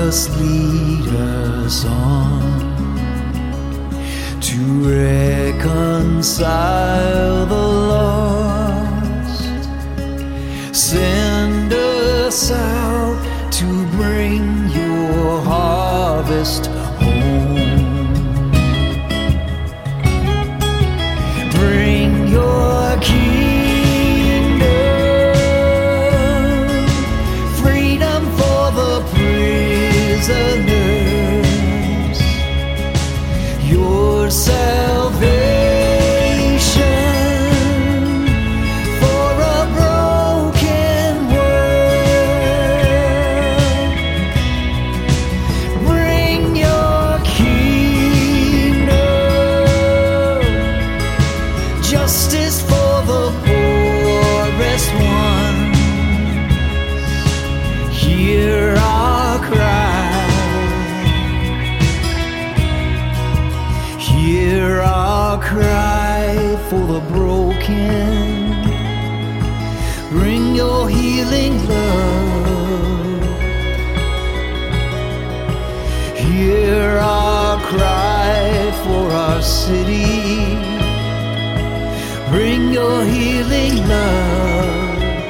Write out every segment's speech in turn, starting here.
Jesus, lead us on to reconcile the lost. Send us out to bring your harvest home. Bring your kingdom, freedom for the prisoners, your salvation for a broken world. Bring your kingdom, justice for the poorest ones. Hear our cry, hear our cry for the broken. Bring your healing love. Hear our cry for our city. Bring your healing love.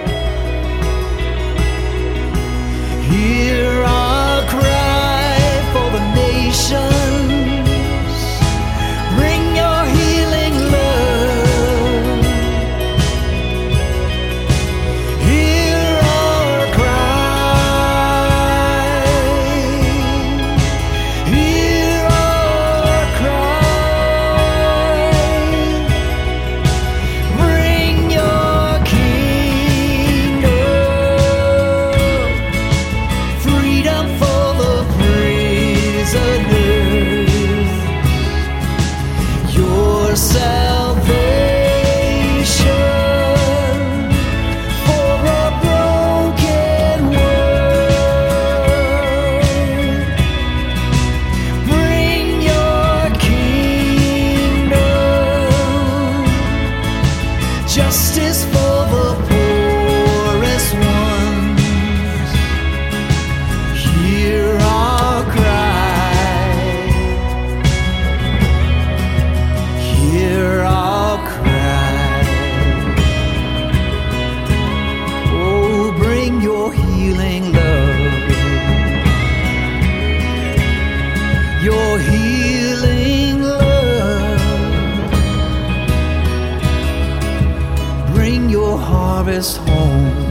Hear our cry for the nations. Bring your healing love. Hear our cry. Hear our cry. Bring your kingdom, freedom for the prisoners, your salvation for a broken world. Bring your kingdom, justice for the poorest ones. Hear our cry, hear our cry. Oh, bring your healing love, your healing love. Bring your harvest home.